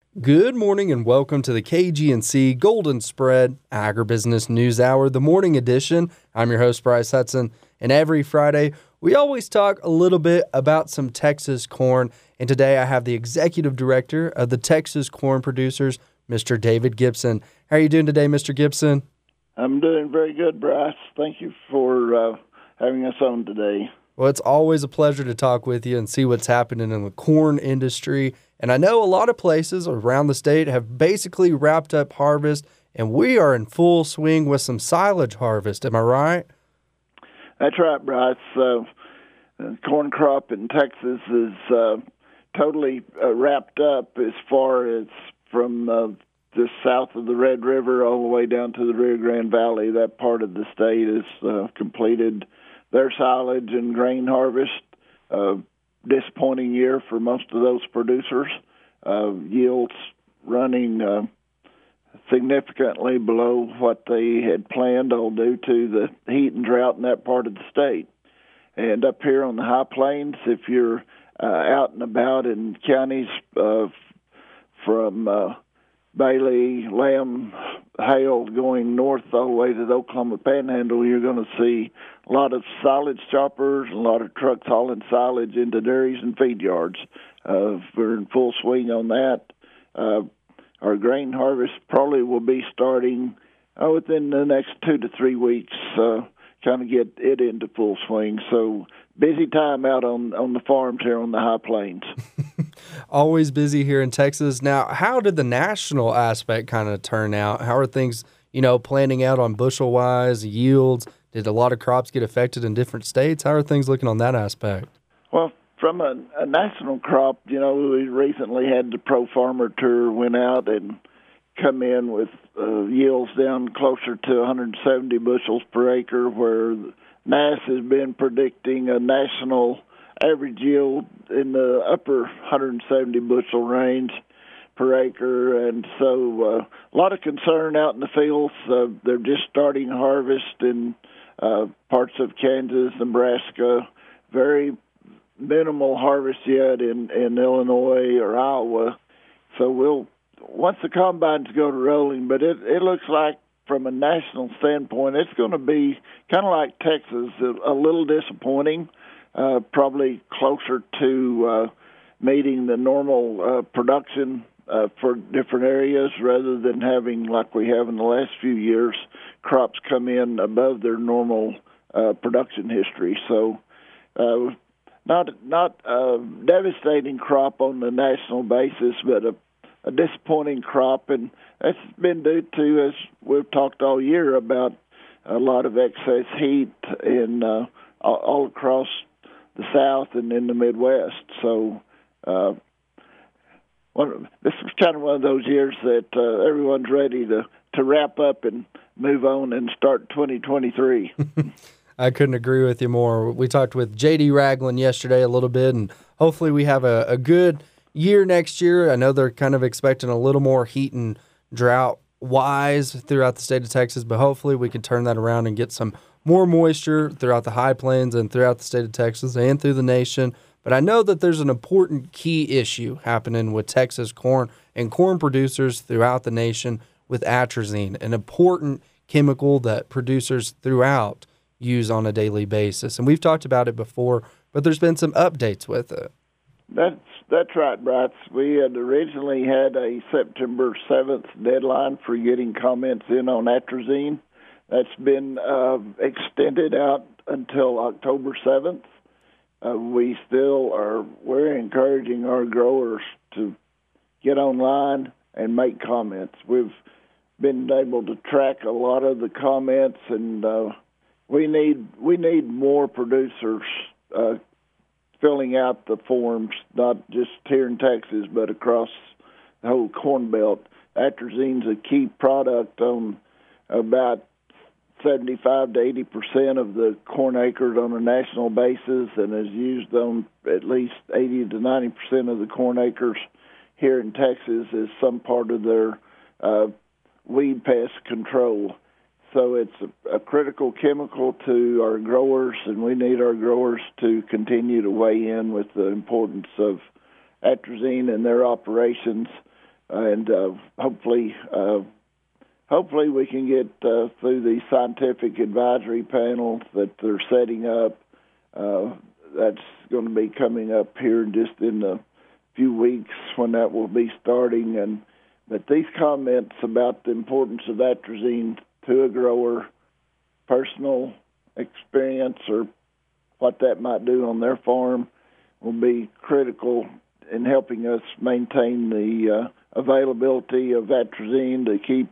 Good morning and welcome to the KGNC Golden Spread Agribusiness News Hour, the morning edition. I'm your host, Bryce Hudson, and every Friday we always talk a little bit about some Texas corn, and today I have the Executive Director of the Texas Corn Producers, Mr. David Gibson. How are you doing today, Mr. Gibson? I'm doing very good, Bryce. Thank you for having us on today. Well, it's always a pleasure to talk with you and see what's happening in the corn industry. And I know a lot of places around the state have basically wrapped up harvest, and we are in full swing with some silage harvest. Am I right? That's right, Bryce. The corn crop in Texas is totally wrapped up as far as from just south of the Red River all the way down to the Rio Grande Valley. That part of the state has completed their silage and grain harvest. Disappointing year for most of those producers. Yields running significantly below what they had planned, all due to the heat and drought in that part of the state. And up here on the high plains, if you're out and about in counties from Bailey, Lamb, Hale, going north all the way to the Oklahoma Panhandle, you're going to see a lot of silage choppers, a lot of trucks hauling silage into dairies and feed yards. We're in full swing on that. Our grain harvest probably will be starting within the next 2 to 3 weeks, kind of get it into full swing. So busy time out on the farms here on the high plains. Always busy here in Texas. Now, how did the national aspect kind of turn out? How are things, planning out on bushel-wise, yields? Did a lot of crops get affected in different states? How are things looking on that aspect? Well, from a national crop, we recently had the Pro Farmer Tour went out and come in with yields down closer to 170 bushels per acre, where NASS has been predicting a national average yield in the upper 170 bushel range per acre. And so a lot of concern out in the fields. They're just starting harvest in parts of Kansas, Nebraska, very minimal harvest yet in Illinois or Iowa. So once the combines go to rolling, but it looks like from a national standpoint, it's going to be kind of like Texas, a little disappointing, probably closer to meeting the normal production for different areas rather than having, like we have in the last few years, crops come in above their normal production history. So not a devastating crop on the national basis, but a disappointing crop, and that's been due to, as we've talked all year about, a lot of excess heat in all across the South and in the Midwest. So this was kind of one of those years that everyone's ready to wrap up and move on and start 2023. I couldn't agree with you more. We talked with J.D. Ragland yesterday a little bit, and hopefully we have a good year next year. I know they're kind of expecting a little more heat and drought-wise throughout the state of Texas, but hopefully we can turn that around and get some more moisture throughout the high plains and throughout the state of Texas and through the nation. But I know that there's an important key issue happening with Texas corn and corn producers throughout the nation with atrazine, an important chemical that producers throughout use on a daily basis. And we've talked about it before, but there's been some updates with it. That's right, Bryce. We had originally had a September 7th deadline for getting comments in on atrazine. That's been extended out until October 7th. We're encouraging our growers to get online and make comments. We've been able to track a lot of the comments, and we need more producers filling out the forms, not just here in Texas, but across the whole Corn Belt. Atrazine's a key product on about 75 to 80% of the corn acres on a national basis, and is used on at least 80 to 90% of the corn acres here in Texas as some part of their weed pest control. So it's a critical chemical to our growers, and we need our growers to continue to weigh in with the importance of atrazine in their operations. and hopefully we can get through the scientific advisory panels that they're setting up. That's going to be coming up here just in a few weeks when that will be starting. But these comments about the importance of atrazine to a grower, personal experience, or what that might do on their farm will be critical in helping us maintain the availability of atrazine to keep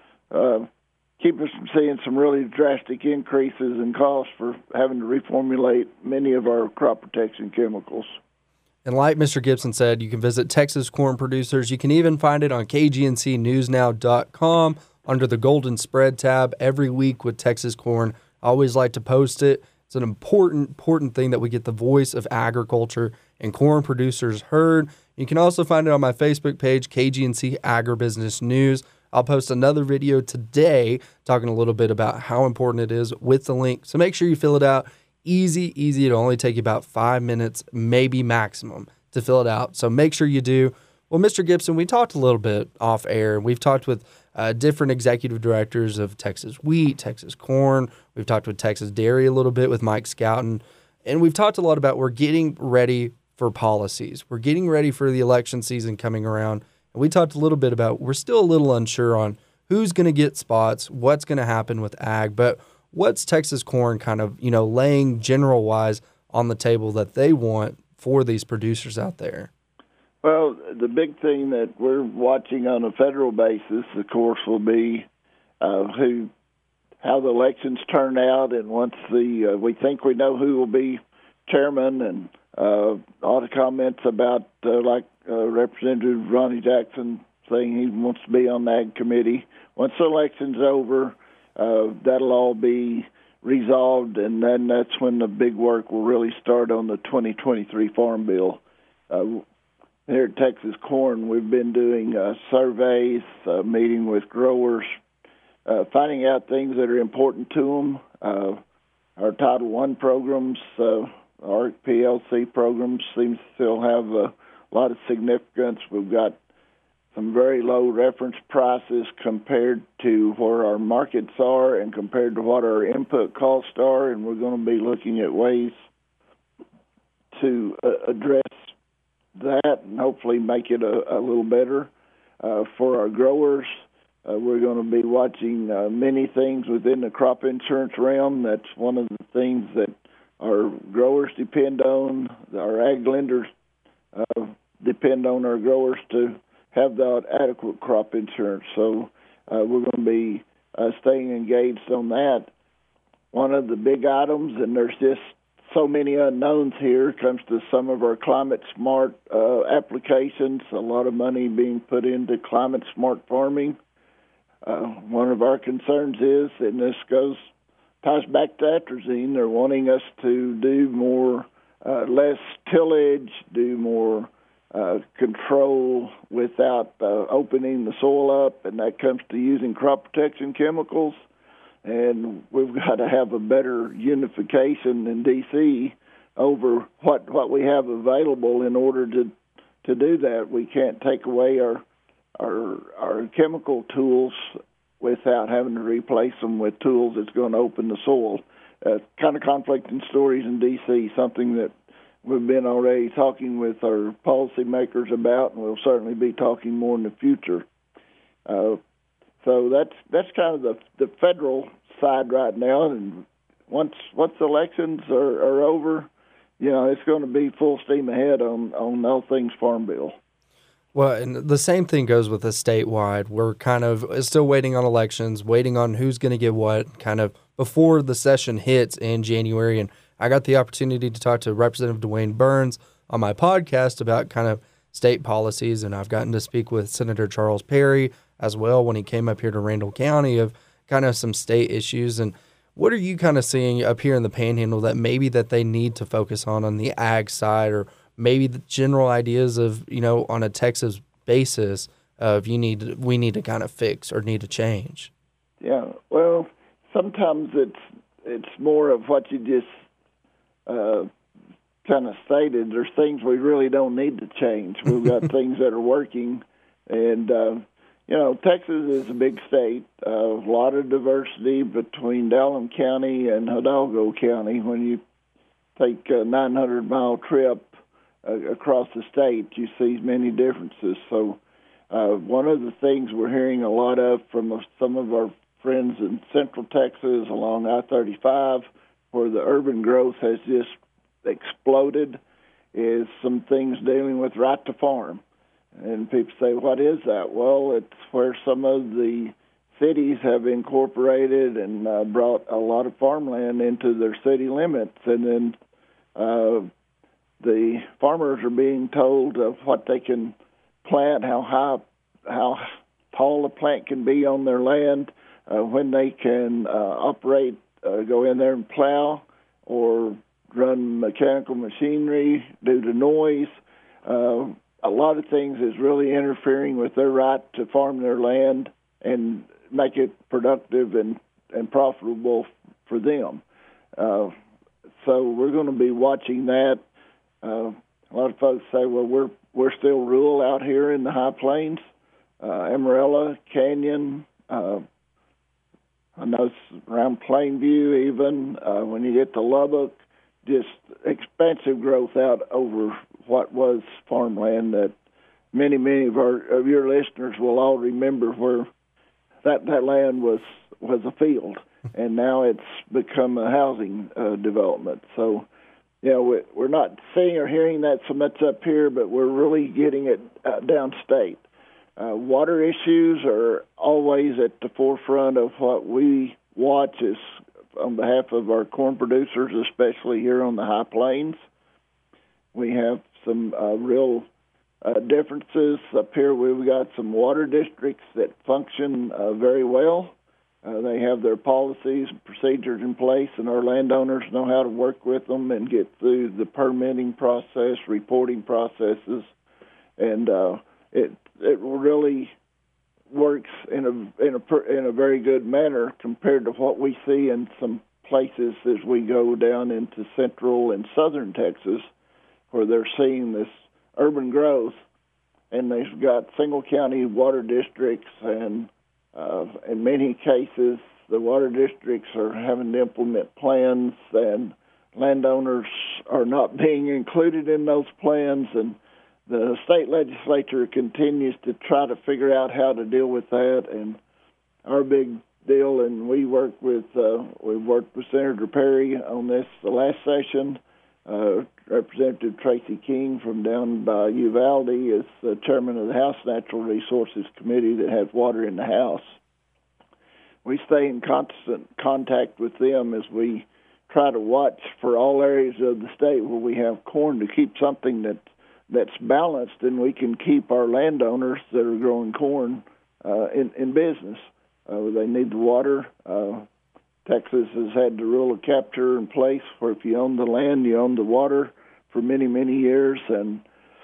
us from seeing some really drastic increases in costs for having to reformulate many of our crop protection chemicals. And like Mr. Gibson said, you can visit Texas Corn Producers. You can even find it on kgncnewsnow.com under the Golden Spread tab every week with Texas Corn. I always like to post it. It's an important thing that we get the voice of agriculture and corn producers heard. You can also find it on my Facebook page, KGNC Agribusiness News. I'll post another video today talking a little bit about how important it is with the link. So make sure you fill it out. Easy. It'll only take you about 5 minutes, maybe maximum, to fill it out. So make sure you do. Well, Mr. Gibson, we talked a little bit off air. We've talked with different executive directors of Texas Wheat, Texas Corn. We've talked with Texas Dairy a little bit with Mike Scouten. And we've talked a lot about we're getting ready for policies. We're getting ready for the election season coming around. And we talked a little bit about we're still a little unsure on who's going to get spots, what's going to happen with ag, but what's Texas Corn kind of, laying general-wise on the table that they want for these producers out there? Well, the big thing that we're watching on a federal basis, of course, will be how the elections turn out, and once we think we know who will be chairman, and a lot of comments about Representative Ronnie Jackson saying he wants to be on the Ag Committee. Once the election's over, that'll all be resolved, and then that's when the big work will really start on the 2023 Farm Bill. Here at Texas Corn, we've been doing surveys, meeting with growers, finding out things that are important to them. Our Title I programs, our PLC programs seem to still have a lot of significance. We've got some very low reference prices compared to where our markets are and compared to what our input costs are, and we're going to be looking at ways to address that and hopefully make it a little better for our growers. We're going to be watching many things within the crop insurance realm. That's one of the things that our growers depend on. Our ag lenders depend on our growers to have that adequate crop insurance. So we're going to be staying engaged on that. One of the big items, and there's just so many unknowns here, comes to some of our climate smart applications. A lot of money being put into climate smart farming. One of our concerns is, and this ties back to atrazine, they're wanting us to do more, less tillage, do more control without opening the soil up, and that comes to using crop protection chemicals. And we've got to have a better unification in D.C. over what we have available in order to do that. We can't take away our chemical tools without having to replace them with tools that's going to open the soil. Kind of conflicting stories in D.C., something that we've been already talking with our policymakers about, and we'll certainly be talking more in the future. So that's kind of the federal side right now, and once elections are over, it's going to be full steam ahead on all things Farm Bill. Well, and the same thing goes with the statewide. We're kind of still waiting on elections, waiting on who's going to get what, kind of before the session hits in January. And I got the opportunity to talk to Representative Dwayne Burns on my podcast about kind of state policies, and I've gotten to speak with Senator Charles Perry as well when he came up here to Randall County of kind of some state issues. And what are you kind of seeing up here in the Panhandle that maybe that they need to focus on the ag side, or maybe the general ideas of, on a Texas basis of we need to kind of fix or need to change? Yeah, well, sometimes it's more of what you just kind of stated. There's things we really don't need to change. We've got things that are working, And Texas is a big state. A lot of diversity between Dallam County and Hidalgo County. When you take a 900-mile trip across the state, you see many differences. So one of the things we're hearing a lot of from some of our friends in Central Texas along I-35, where the urban growth has just exploded, is some things dealing with right to farm. And people say, what is that? Well, it's where some of the cities have incorporated and brought a lot of farmland into their city limits. And then the farmers are being told of what they can plant, how tall a plant can be on their land, when they can operate, go in there and plow or run mechanical machinery due to noise. A lot of things is really interfering with their right to farm their land and make it productive and profitable for them. So we're going to be watching that. A lot of folks say, well, we're still rural out here in the high plains. Amarillo, Canyon, I know it's around Plainview even. When you get to Lubbock, just expansive growth out over what was farmland that many of your listeners will all remember, where that land was a field, and now it's become a housing development. So, we're not seeing or hearing that so much up here, but we're really getting it downstate. Water issues are always at the forefront of what we watch as on behalf of our corn producers, especially here on the high plains. We have some real differences up here. We've got some water districts that function very well. They have their policies and procedures in place, and our landowners know how to work with them and get through the permitting process, reporting processes, and it really works in a very good manner compared to what we see in some places as we go down into central and southern Texas, where they're seeing this urban growth, and they've got single county water districts, and in many cases the water districts are having to implement plans, and landowners are not being included in those plans, and the state legislature continues to try to figure out how to deal with that. And our big deal, and we worked with Senator Perry on this the last session. Representative Tracy King from down by Uvalde is the chairman of the House Natural Resources Committee that has water in the House. We stay in constant contact with them as we try to watch for all areas of the state where we have corn to keep something that's balanced, and we can keep our landowners that are growing corn in business. They need the water. Texas has had the rule of capture in place where if you own the land, you own the water for many, many years. And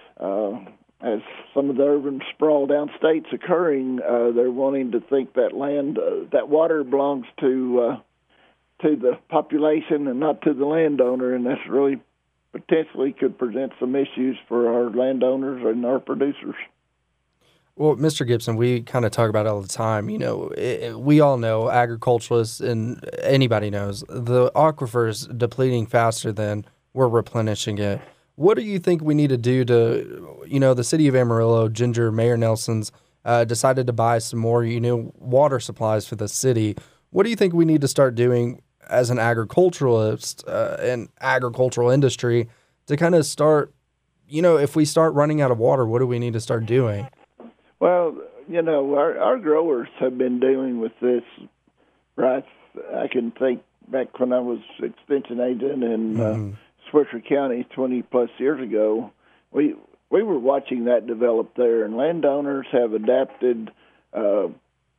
as some of the urban sprawl downstate's occurring, they're wanting to think that land, that water belongs to the population and not to the landowner, and that's really potentially could present some issues for our landowners and our producers. Well, Mr. Gibson, we kind of talk about it all the time. We all know, agriculturalists and anybody knows, the aquifer is depleting faster than we're replenishing it. What do you think we need to do to, the city of Amarillo, Ginger, Mayor Nelson's decided to buy some more, water supplies for the city. What do you think we need to start doing as an agriculturalist and agricultural industry to kind of start, if we start running out of water, what do we need to start doing? Well, our growers have been dealing with this, right? I can think back when I was extension agent in Swisher County 20-plus years ago, we were watching that develop there, and landowners have adapted, or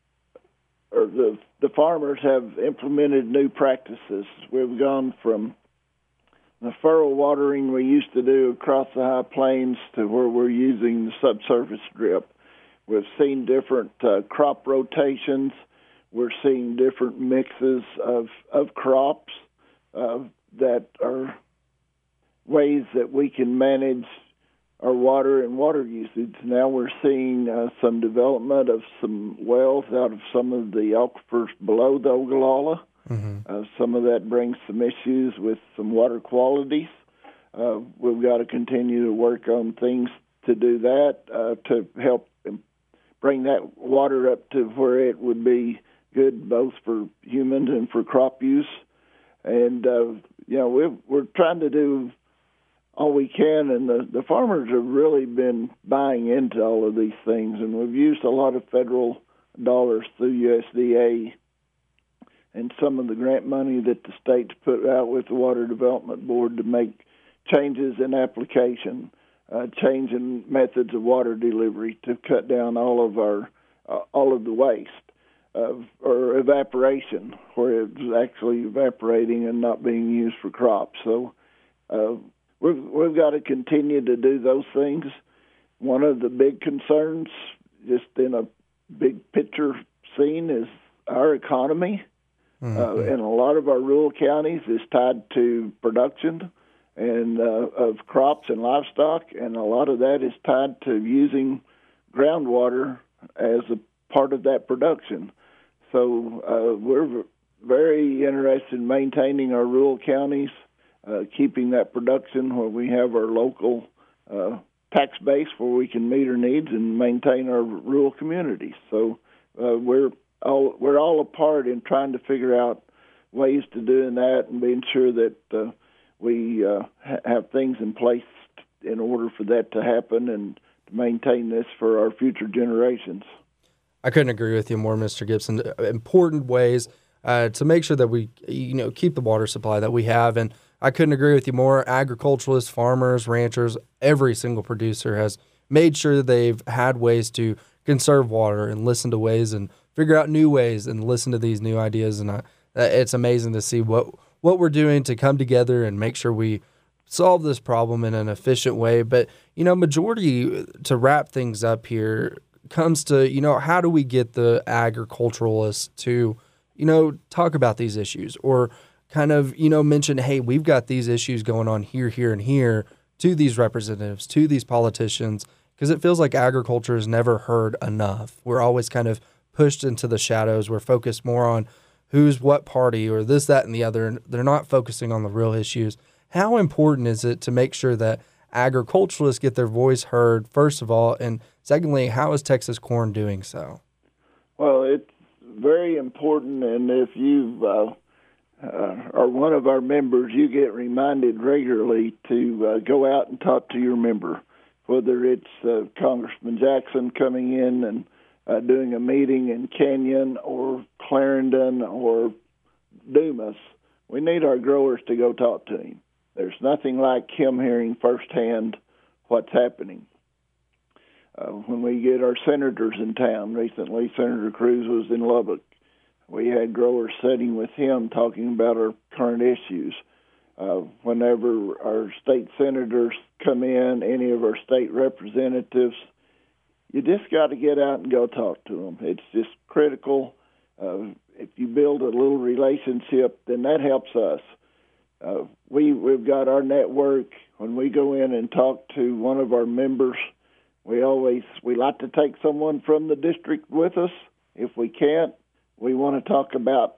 the farmers have implemented new practices. We've gone from the furrow watering we used to do across the high plains to where we're using the subsurface drip. We've seen different crop rotations. We're seeing different mixes of crops that are ways that we can manage our water and water usage. Now we're seeing some development of some wells out of some of the aquifers below the Ogallala. Some of that brings some issues with some water qualities. We've got to continue to work on things to do that, to help bring that water up to where it would be good both for humans and for crop use. And, we're trying to do all we can, and the farmers have really been buying into all of these things, and we've used a lot of federal dollars through USDA and some of the grant money that the states put out with the Water Development Board to make changes in application, change in methods of water delivery to cut down all of the waste or evaporation, where it's actually evaporating and not being used for crops. So we've got to continue to do those things. One of the big concerns, just in a big picture scene, is our economy. And a lot of our rural counties is tied to production and of crops and livestock, and a lot of that is tied to using groundwater as a part of that production. So we're very interested in maintaining our rural counties, keeping that production where we have our local tax base where we can meet our needs and maintain our rural communities. So we're all a part in trying to figure out ways to doing that and being sure that we have things in place in order for that to happen and to maintain this for our future generations. I couldn't agree with you more, Mr. Gibson. Important ways to make sure that we, keep the water supply that we have. And I couldn't agree with you more. Agriculturalists, farmers, ranchers, every single producer has made sure that they've had ways to conserve water and listen to ways and figure out new ways and listen to these new ideas. And it's amazing to see what we're doing to come together and make sure we solve this problem in an efficient way. But, majority, to wrap things up here, comes to, how do we get the agriculturalists to, talk about these issues or kind of, mention, hey, we've got these issues going on here, here, and here to these representatives, to these politicians, because it feels like agriculture is never heard enough. We're always kind of pushed into the shadows. We're focused more on who's what party or this, that, and the other, and they're not focusing on the real issues. How important is it to make sure that agriculturalists get their voice heard, first of all, and secondly, how is Texas Corn doing so? Well, it's very important, and if you are one of our members, you get reminded regularly to go out and talk to your member, whether it's Congressman Jackson coming in and doing a meeting in Canyon or Clarendon or Dumas. We need our growers to go talk to him. There's nothing like him hearing firsthand what's happening. When we get our senators in town, recently Senator Cruz was in Lubbock. We had growers sitting with him talking about our current issues. Whenever our state senators come in, any of our state representatives, you just got to get out and go talk to them. It's just critical. If you build a little relationship, then that helps us. We've got our network. When we go in and talk to one of our members, we like to take someone from the district with us. If we can't, we want to talk about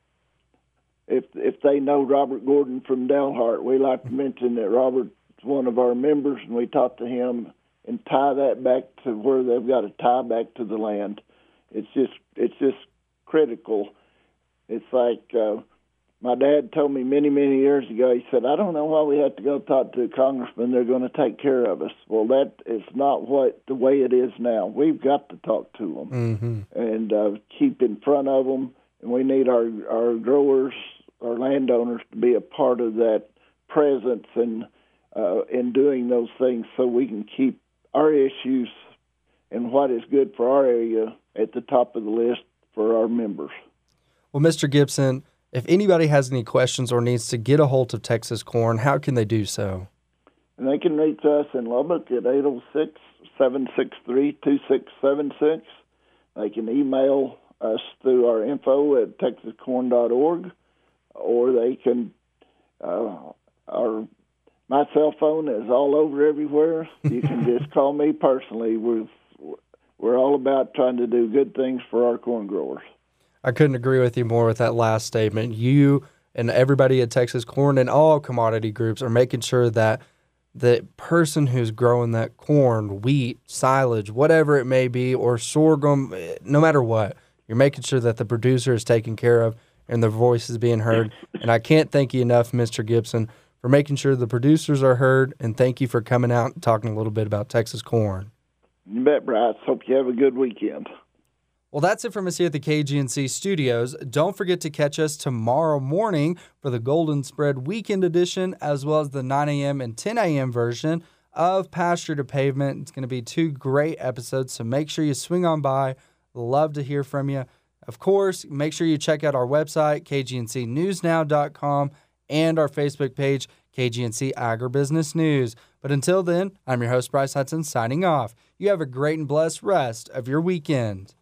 if they know Robert Gordon from Dalhart. We like to mention that Robert's one of our members, and we talk to him and tie that back to where they've got to tie back to the land. It's just critical. It's like my dad told me many, many years ago. He said, I don't know why we have to go talk to a congressman. They're going to take care of us. Well, that is not the way it is now. We've got to talk to them and keep in front of them. And we need our growers, our landowners, to be a part of that presence and in doing those things so we can keep our issues and what is good for our area at the top of the list for our members. Well, Mr. Gibson, if anybody has any questions or needs to get a hold of Texas Corn, how can they do so? And they can reach us in Lubbock at 806-763-2676. They can email us through our info at texascorn.org, or they can our My cell phone is all over everywhere. You can just call me personally. We're all about trying to do good things for our corn growers. I couldn't agree with you more with that last statement. You and everybody at Texas Corn and all commodity groups are making sure that the person who's growing that corn, wheat, silage, whatever it may be, or sorghum, no matter what, you're making sure that the producer is taken care of and their voice is being heard. And I can't thank you enough, Mr. Gibson, for making sure the producers are heard, and thank you for coming out and talking a little bit about Texas Corn. You bet, Bryce. Hope you have a good weekend. Well, that's it from us here at the KGNC studios. Don't forget to catch us tomorrow morning for the Golden Spread Weekend Edition, as well as the 9 a.m. and 10 a.m. version of Pasture to Pavement. It's going to be 2 great episodes, so make sure you swing on by. Love to hear from you. Of course, make sure you check out our website, kgncnewsnow.com, and our Facebook page, KGNC Agribusiness News. But until then, I'm your host, Bryce Hudson, signing off. You have a great and blessed rest of your weekend.